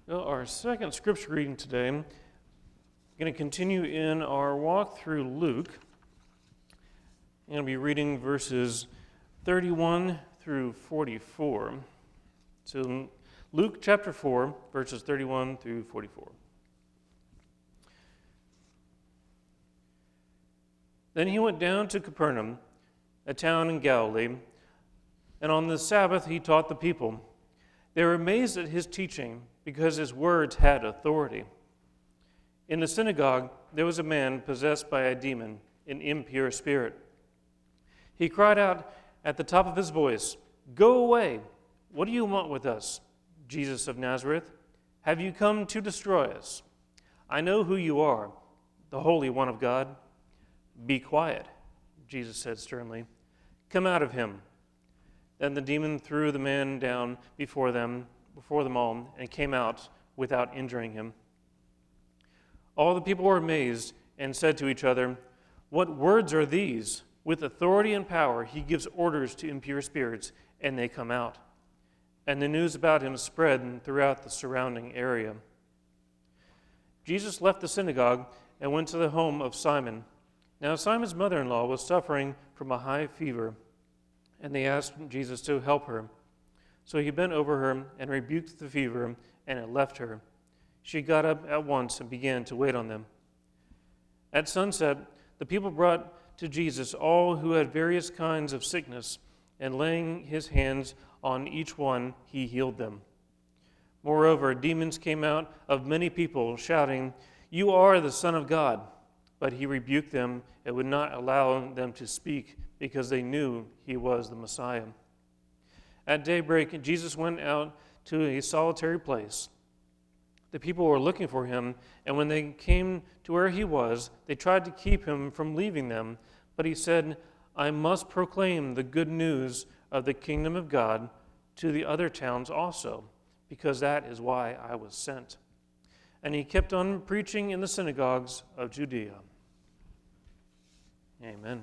Well, our second scripture reading today, I'm going to continue in our walk through Luke. I'm going to be reading verses 31 through 44. So Luke chapter 4, verses 31 through 44. Then he went down to Capernaum, a town in Galilee, and on the Sabbath he taught the people. They were amazed at his teaching, because his words had authority. In the synagogue there was a man possessed by a demon, an impure spirit. He cried out at the top of his voice, "Go away! What do you want with us, Jesus of Nazareth? Have you come to destroy us? I know who you are, the Holy One of God." "Be quiet," Jesus said sternly. "Come out of him." Then the demon threw the man down before them all, and came out without injuring him. All the people were amazed and said to each other, "What words are these? With authority and power he gives orders to impure spirits, and they come out." And the news about him spread throughout the surrounding area. Jesus left the synagogue and went to the home of Simon. Now Simon's mother-in-law was suffering from a high fever, and they asked Jesus to help her. So he bent over her and rebuked the fever, and it left her. She got up at once and began to wait on them. At sunset, the people brought to Jesus all who had various kinds of sickness, and laying his hands on each one, he healed them. Moreover, demons came out of many people, shouting, "You are the Son of God." But he rebuked them and would not allow them to speak, because they knew he was the Messiah. At daybreak, Jesus went out to a solitary place. The people were looking for him, and when they came to where he was, they tried to keep him from leaving them. But he said, "I must proclaim the good news of the kingdom of God to the other towns also, because that is why I was sent." And he kept on preaching in the synagogues of Judea. Amen.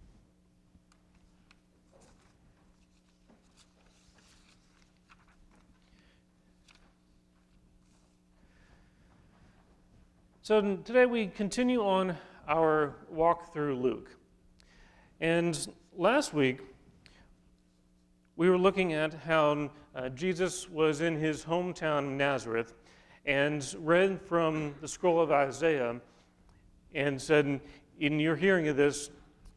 So today we continue on our walk through Luke. And last week we were looking at how Jesus was in his hometown Nazareth and read from the scroll of Isaiah and said, "In your hearing of this,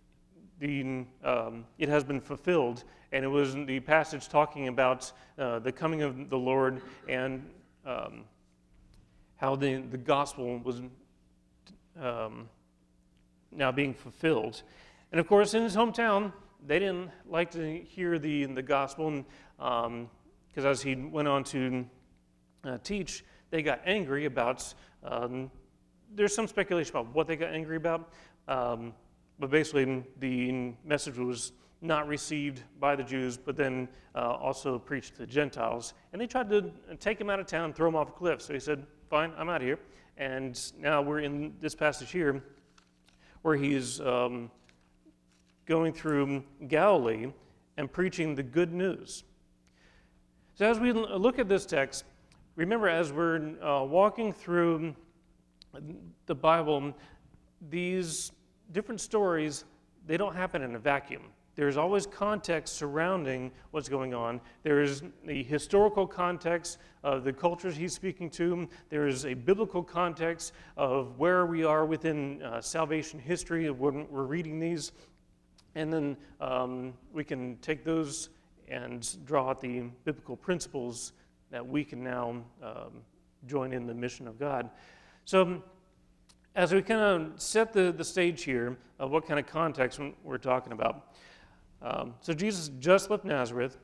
it has been fulfilled." And it was the passage talking about the coming of the Lord and how the gospel was now being fulfilled. And of course, in his hometown, they didn't like to hear the gospel, because as he went on to teach, they got angry about, there's some speculation about what they got angry about, but basically the message was not received by the Jews, but then also preached to the Gentiles. And they tried to take him out of town, throw him off a cliff. So he said, "Fine, I'm out of here." And now we're in this passage here where he's going through Galilee and preaching the good news. So as we look at this text, remember, as we're walking through the Bible, these different stories, they don't happen in a vacuum. There's always context surrounding what's going on. There is the historical context of the cultures he's speaking to. There is a biblical context of where we are within salvation history of when we're reading these. And then we can take those and draw out the biblical principles that we can now join in the mission of God. So as we kind of set the stage here of what kind of context we're talking about. So Jesus just left Nazareth,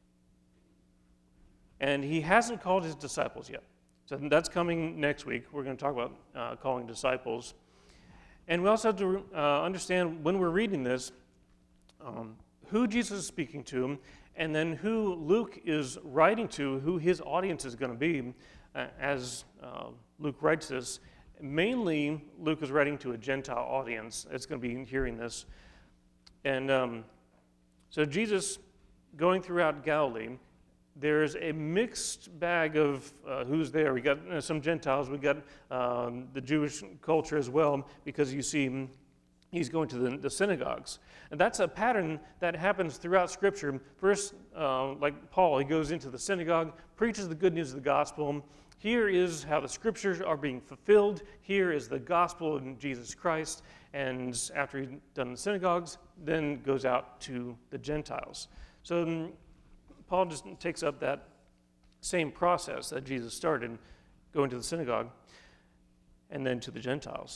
and he hasn't called his disciples yet. So that's coming next week. We're going to talk about calling disciples. And we also have to understand when we're reading this, who Jesus is speaking to, and then who Luke is writing to, who his audience is going to be as Luke writes this. Mainly, Luke is writing to a Gentile audience that's going to be hearing this. And so Jesus, going throughout Galilee, there's a mixed bag of who's there. We got some Gentiles, we got the Jewish culture as well, because you see he's going to the synagogues. And that's a pattern that happens throughout Scripture. First, like Paul, he goes into the synagogue, preaches the good news of the gospel. Here is how the Scriptures are being fulfilled. Here is the gospel of Jesus Christ. And after he's done the synagogues, then goes out to the Gentiles. So Paul just takes up that same process that Jesus started, going to the synagogue and then to the Gentiles.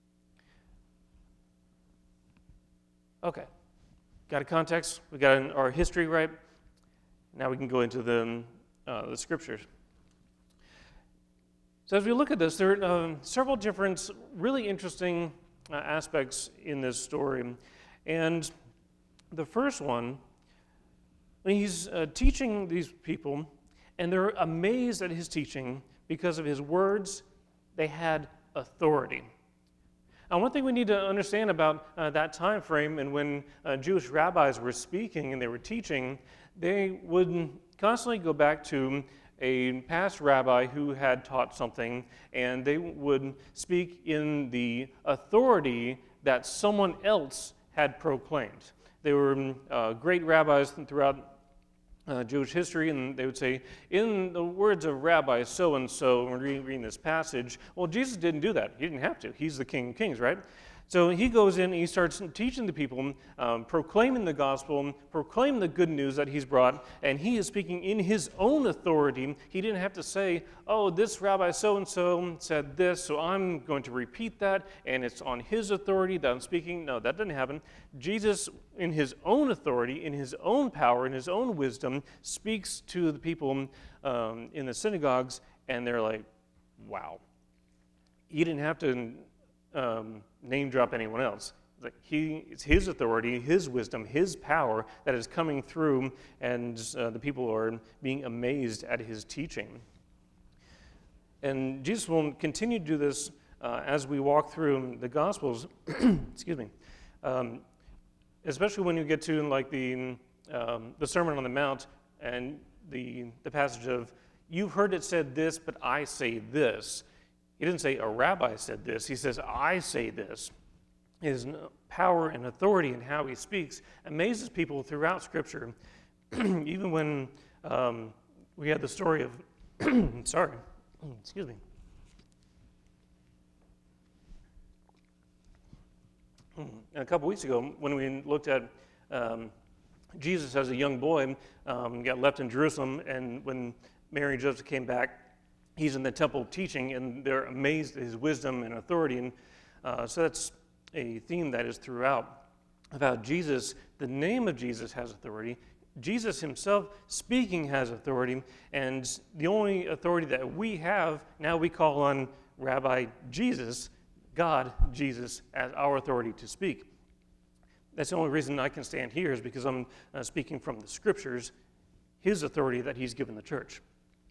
Okay, got a context, we got our history right. Now we can go into the Scriptures. So as we look at this, there are several different really interesting aspects in this story. And the first one, when he's teaching these people, and they're amazed at his teaching because of his words, they had authority. Now, one thing we need to understand about that time frame, and when Jewish rabbis were speaking and they were teaching, they would constantly go back to a past rabbi who had taught something, and they would speak in the authority that someone else had proclaimed. They were great rabbis throughout Jewish history, and they would say, in the words of Rabbi so-and-so, when we're reading this passage, well, Jesus didn't do that. He didn't have to. He's the King of Kings, right? So he goes in and he starts teaching the people, proclaiming the gospel, proclaiming the good news that he's brought, and he is speaking in his own authority. He didn't have to say, oh, this Rabbi so-and-so said this, so I'm going to repeat that, and it's on his authority that I'm speaking. No, that didn't happen. Jesus, in his own authority, in his own power, in his own wisdom, speaks to the people in the synagogues, and they're like, wow. He didn't have to name drop anyone else. It's his authority, his wisdom, his power that is coming through, and the people are being amazed at his teaching. And Jesus will continue to do this as we walk through the Gospels. Excuse me. Especially when you get to like the Sermon on the Mount and the passage of, you've heard it said this, but I say this. He didn't say a rabbi said this. He says, I say this. His power and authority in how he speaks amazes people throughout Scripture. Even when we had the story of, sorry, excuse me. A couple weeks ago, when we looked at Jesus as a young boy, got left in Jerusalem, and when Mary and Joseph came back, he's in the temple teaching, and they're amazed at his wisdom and authority. And so that's a theme that is throughout about Jesus. The name of Jesus has authority. Jesus himself speaking has authority. And the only authority that we have, now we call on Rabbi Jesus, God, Jesus, as our authority to speak. That's the only reason I can stand here, is because I'm speaking from the Scriptures, his authority that he's given the church.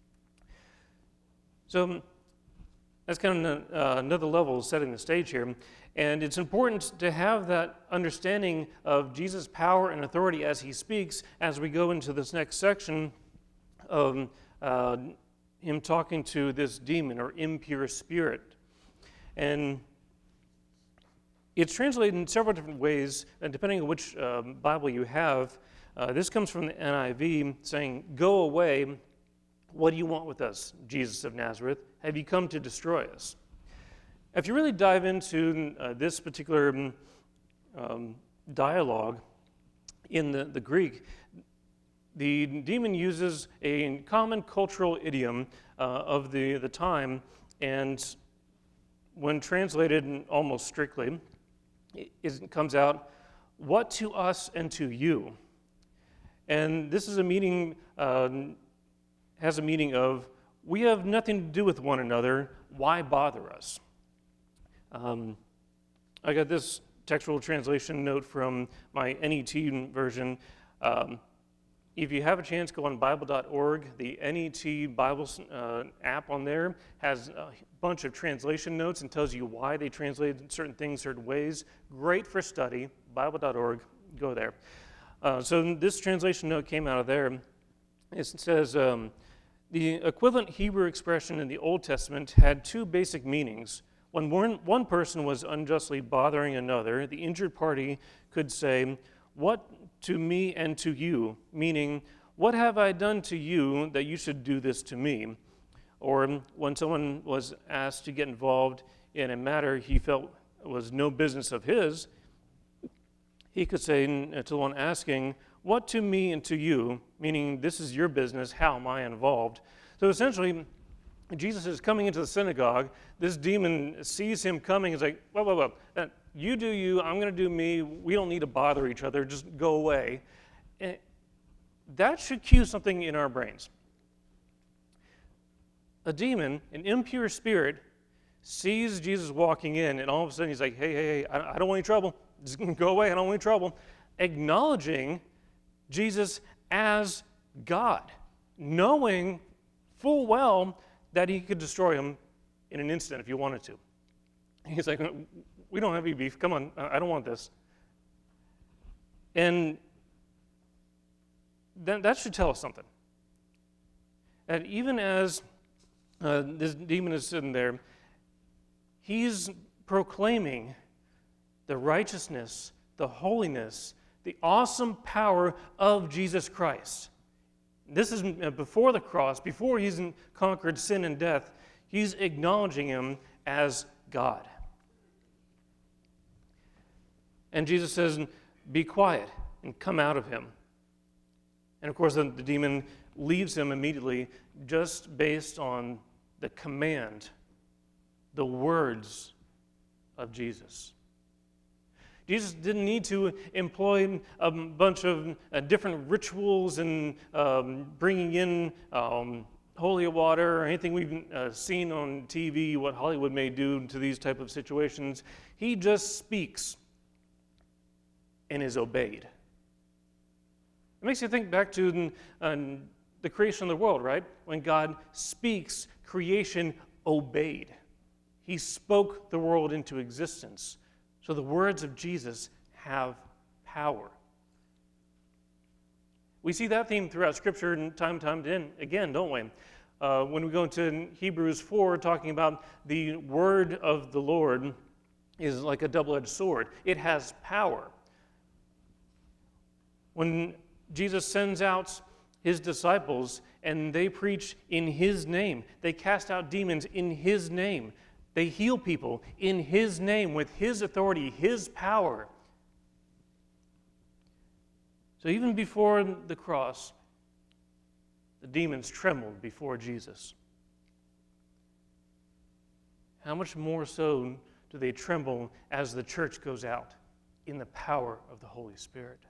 So that's kind of another level of setting the stage here. And it's important to have that understanding of Jesus' power and authority as he speaks as we go into this next section of him talking to this demon or impure spirit. And it's translated in several different ways, and depending on which Bible you have. This comes from the NIV saying, go away. What do you want with us, Jesus of Nazareth? Have you come to destroy us? If you really dive into this particular dialogue in the Greek, the demon uses a common cultural idiom of the time, and when translated almost strictly, it comes out, what to us and to you? And this is a meaning has a meaning of, we have nothing to do with one another, why bother us? I got this textual translation note from my NET version. If you have a chance, go on Bible.org. The NET Bible app on there has a bunch of translation notes and tells you why they translated certain things certain ways. Great for study. Bible.org, go there. So this translation note came out of there. It says, the equivalent Hebrew expression in the Old Testament had two basic meanings. When one person was unjustly bothering another, the injured party could say, "What to me and to you?" Meaning, "What have I done to you that you should do this to me?" Or when someone was asked to get involved in a matter he felt was no business of his, he could say to the one asking, "What to me and to you?" Meaning, this is your business, how am I involved? So essentially, Jesus is coming into the synagogue. This demon sees him coming. He's like, whoa. You do you, I'm going to do me. We don't need to bother each other. Just go away. And that should cue something in our brains. A demon, an impure spirit, sees Jesus walking in, and all of a sudden he's like, hey, I don't want any trouble. Just go away. I don't want any trouble. Acknowledging Jesus as God, knowing full well that he could destroy him in an instant if he wanted to. He's like, we don't have any beef. Come on, I don't want this. And that should tell us something. That even as this demon is sitting there, he's proclaiming the righteousness, the holiness, the awesome power of Jesus Christ. This is before the cross, before he's conquered sin and death. He's acknowledging him as God. And Jesus says, "Be quiet and come out of him." And of course, the demon leaves him immediately just based on the command, the words of Jesus. Jesus didn't need to employ a bunch of different rituals and bringing in holy water or anything we've seen on TV, what Hollywood may do to these type of situations. He just speaks and is obeyed. It makes you think back to the creation of the world, right? When God speaks, creation obeyed. He spoke the world into existence. So the words of Jesus have power. We see that theme throughout Scripture and time again, don't we? When we go into Hebrews 4, talking about the word of the Lord is like a double-edged sword. It has power. When Jesus sends out his disciples and they preach in his name, they cast out demons in his name, they heal people in his name with his authority, his power. So even before the cross, the demons trembled before Jesus. How much more so do they tremble as the church goes out in the power of the Holy Spirit?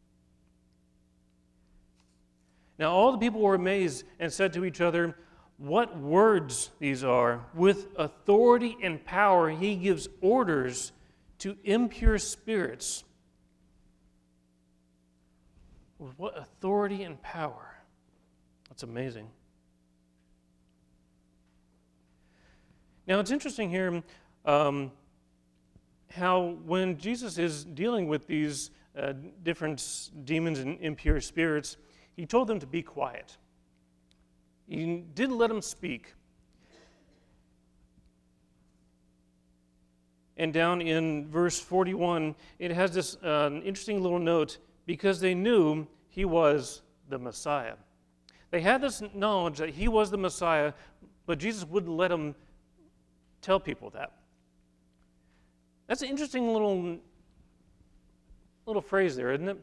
Now all the people were amazed and said to each other, "What words these are! With authority and power he gives orders to impure spirits." With what authority and power? That's amazing. Now it's interesting here how when Jesus is dealing with these different demons and impure spirits, he told them to be quiet. He didn't let them speak. And down in verse 41, it has this interesting little note, because they knew he was the Messiah. They had this knowledge that he was the Messiah, but Jesus wouldn't let them tell people that. That's an interesting little phrase there, isn't it?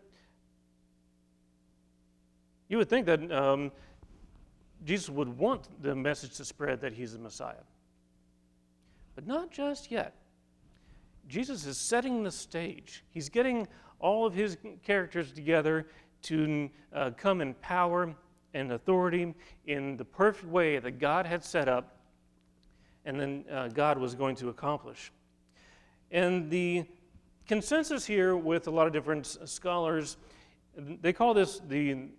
You would think that Jesus would want the message to spread that he's the Messiah. But not just yet. Jesus is setting the stage. He's getting all of his characters together to come in power and authority in the perfect way that God had set up and then God was going to accomplish. And the consensus here with a lot of different scholars, they call this the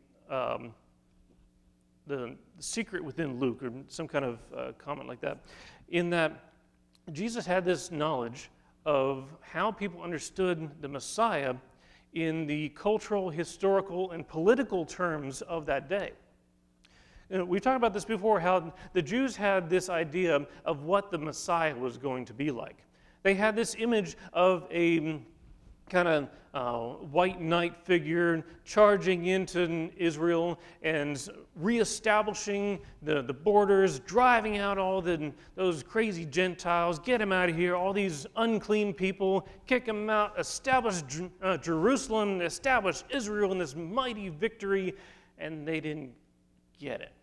secret within Luke, or some kind of comment like that, in that Jesus had this knowledge of how people understood the Messiah in the cultural, historical, and political terms of that day. We've talked about this before, how the Jews had this idea of what the Messiah was going to be like. They had this image of a kind of white knight figure charging into Israel and reestablishing the borders, driving out all those crazy Gentiles, get them out of here, all these unclean people, kick them out, establish Jerusalem, establish Israel in this mighty victory, and they didn't get it.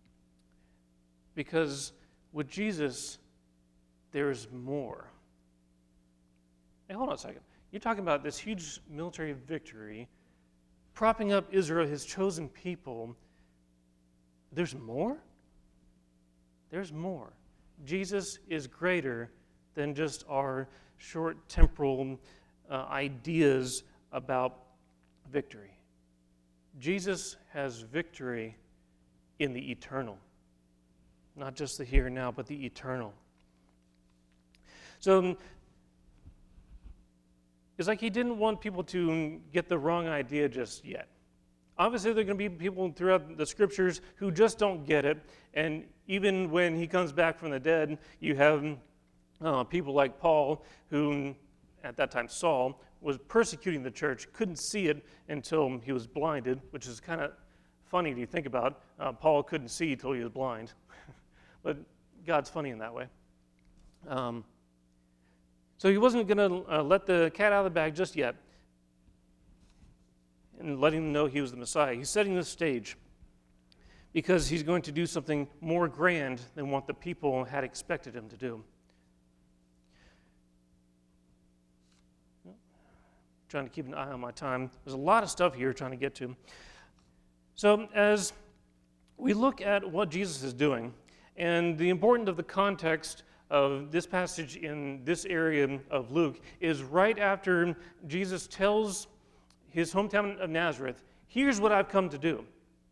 Because with Jesus, there's more. Hey, hold on a second. You're talking about this huge military victory, propping up Israel, his chosen people. There's more? There's more. Jesus is greater than just our short temporal ideas about victory. Jesus has victory in the eternal. Not just the here and now, but the eternal. So it's like he didn't want people to get the wrong idea just yet. Obviously, there are going to be people throughout the scriptures who just don't get it. And even when he comes back from the dead, you have people like Paul, who at that time Saul, was persecuting the church, couldn't see it until he was blinded, which is kind of funny to think about. Paul couldn't see until he was blind. But God's funny in that way. So he wasn't going to let the cat out of the bag just yet and letting them know he was the Messiah. He's setting the stage because he's going to do something more grand than what the people had expected him to do. Trying to keep an eye on my time. There's a lot of stuff here trying to get to. So as we look at what Jesus is doing, and the importance of the context of this passage in this area of Luke is right after Jesus tells his hometown of Nazareth, here's what I've come to do.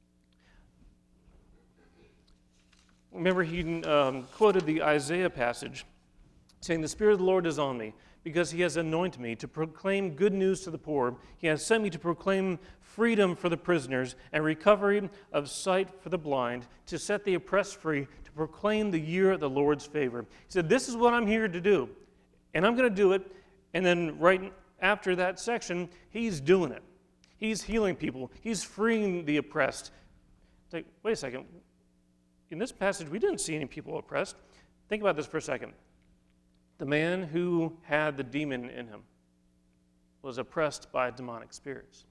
Remember, he quoted the Isaiah passage, saying, "The Spirit of the Lord is on me, because he has anointed me to proclaim good news to the poor. He has sent me to proclaim freedom for the prisoners and recovery of sight for the blind, to set the oppressed free, to proclaim the year of the Lord's favor." He said, this is what I'm here to do, and I'm going to do it. And then right after that section, he's doing it. He's healing people. He's freeing the oppressed. It's like, wait a second. In this passage, we didn't see any people oppressed. Think about this for a second. The man who had the demon in him was oppressed by demonic spirits.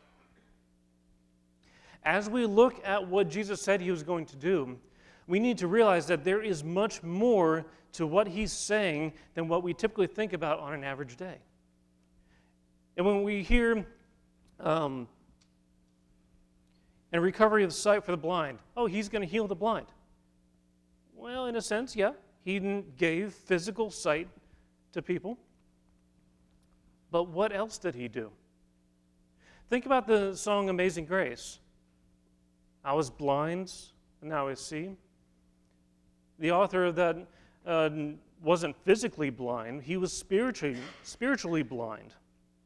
As we look at what Jesus said he was going to do, we need to realize that there is much more to what he's saying than what we typically think about on an average day. And when we hear and recovery of sight for the blind, oh, he's going to heal the blind. Well, in a sense, yeah. He gave physical sight to people. But what else did he do? Think about the song Amazing Grace. I was blind, and now I see. The author of that wasn't physically blind. He was spiritually blind.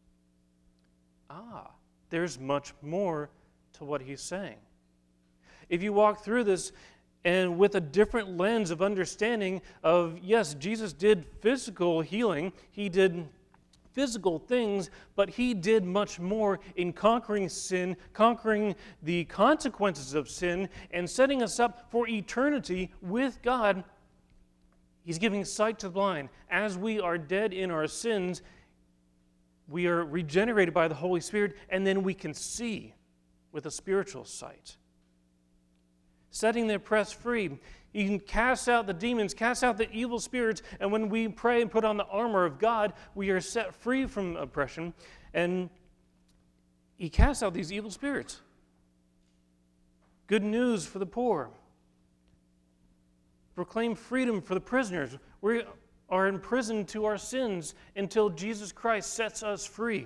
There's much more to what he's saying. If you walk through this and with a different lens of understanding of, yes, Jesus did physical healing, he did physical things, but he did much more in conquering sin, conquering the consequences of sin, and setting us up for eternity with God. He's giving sight to the blind. As we are dead in our sins, we are regenerated by the Holy Spirit, and then we can see with a spiritual sight. Setting the oppressed free. He can cast out the demons, cast out the evil spirits, and when we pray and put on the armor of God, we are set free from oppression, and he casts out these evil spirits. Good news for the poor. Proclaim freedom for the prisoners. We are imprisoned to our sins until Jesus Christ sets us free.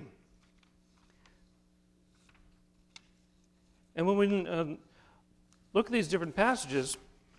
And when we look at these different passages,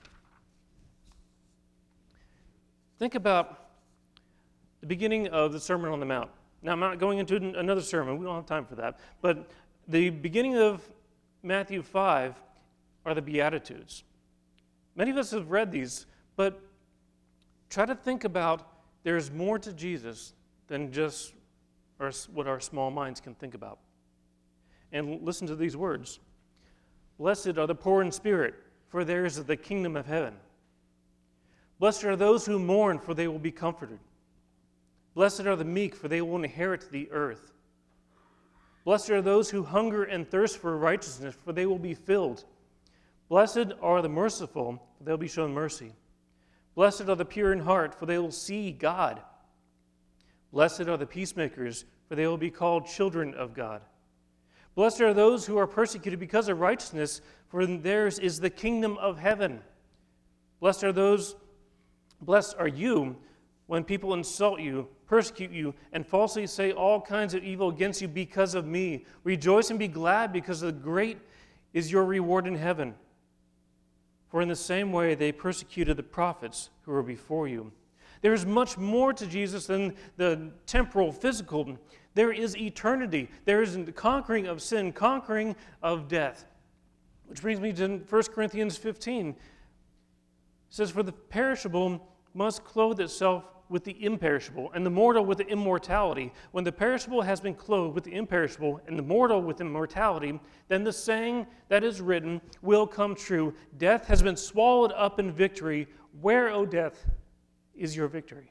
think about the beginning of the Sermon on the Mount. Now, I'm not going into another sermon. We don't have time for that. But the beginning of Matthew 5 are the Beatitudes. Many of us have read these, but try to think about there's more to Jesus than just what our small minds can think about. And listen to these words. Blessed are the poor in spirit, for theirs is the kingdom of heaven. Blessed are those who mourn, for they will be comforted. Blessed are the meek, for they will inherit the earth. Blessed are those who hunger and thirst for righteousness, for they will be filled. Blessed are the merciful, for they will be shown mercy. Blessed are the pure in heart, for they will see God. Blessed are the peacemakers, for they will be called children of God. Blessed are those who are persecuted because of righteousness, for theirs is the kingdom of heaven. Blessed are you when people insult you, persecute you, and falsely say all kinds of evil against you because of me. Rejoice and be glad, because great is your reward in heaven. For in the same way they persecuted the prophets who were before you. There is much more to Jesus than the temporal, physical. There is eternity. There is the conquering of sin, conquering of death. Which brings me to 1 Corinthians 15. It says, for the perishable must clothe itself with the imperishable, and the mortal with the immortality. When the perishable has been clothed with the imperishable, and the mortal with immortality, then the saying that is written will come true. Death has been swallowed up in victory. Where, O death, is your victory?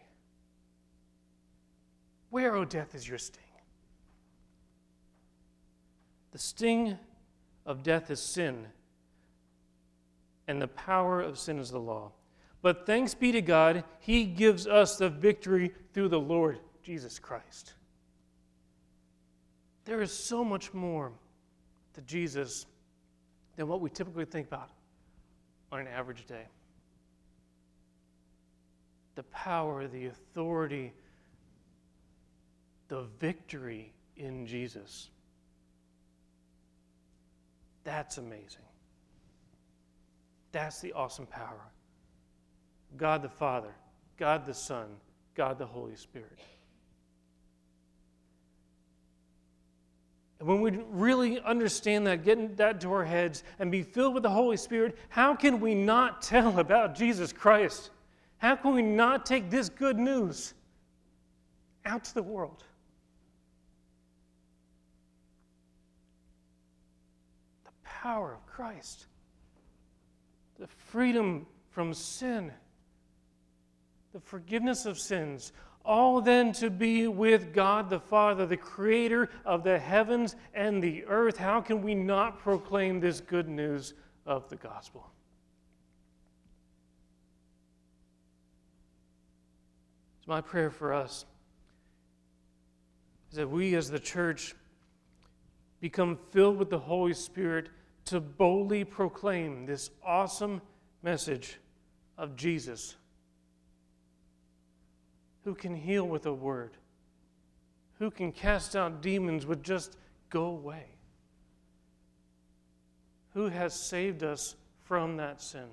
Where, O death, is your sting? The sting of death is sin, and the power of sin is the law. But thanks be to God, He gives us the victory through the Lord Jesus Christ. There is so much more to Jesus than what we typically think about on an average day. The power, the authority, the victory in Jesus. That's amazing. That's the awesome power. God the Father, God the Son, God the Holy Spirit. And when we really understand that, get that to our heads, and be filled with the Holy Spirit, how can we not tell about Jesus Christ? How can we not take this good news out to the world? The power of Christ, the freedom from sin, the forgiveness of sins, all then to be with God the Father, the creator of the heavens and the earth. How can we not proclaim this good news of the gospel? It's my prayer for us is that we as the church become filled with the Holy Spirit to boldly proclaim this awesome message of Jesus, who can heal with a word, who can cast out demons with just go away, who has saved us from that sin.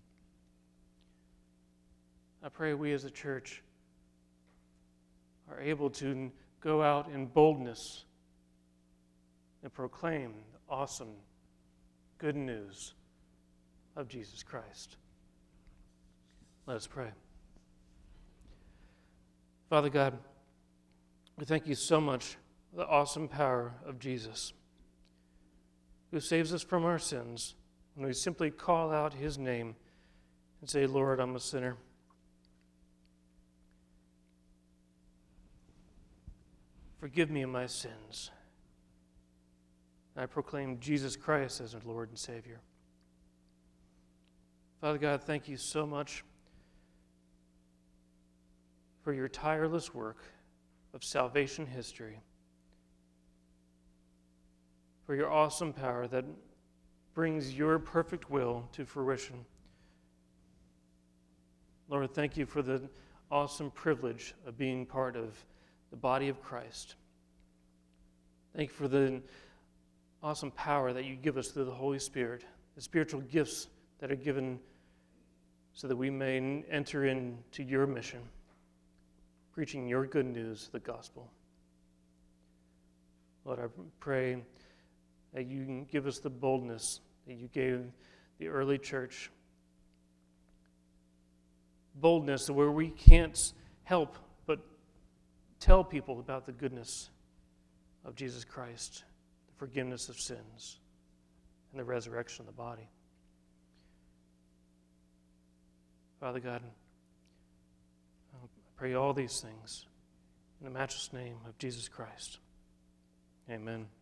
I pray we as a church are able to go out in boldness and proclaim the awesome good news of Jesus Christ. Let us pray. Father God, we thank you so much for the awesome power of Jesus, who saves us from our sins when we simply call out his name and say, Lord, I'm a sinner. Forgive me of my sins. I proclaim Jesus Christ as our Lord and Savior. Father God, thank you so much for your tireless work of salvation history, for your awesome power that brings your perfect will to fruition. Lord, thank you for the awesome privilege of being part of the body of Christ. Thank you for the awesome power that you give us through the Holy Spirit, the spiritual gifts that are given so that we may enter into your mission, preaching your good news, the gospel. Lord, I pray that you can give us the boldness that you gave the early church. Boldness where we can't help but tell people about the goodness of Jesus Christ, the forgiveness of sins, and the resurrection of the body. Father God, I pray all these things in the matchless name of Jesus Christ. Amen.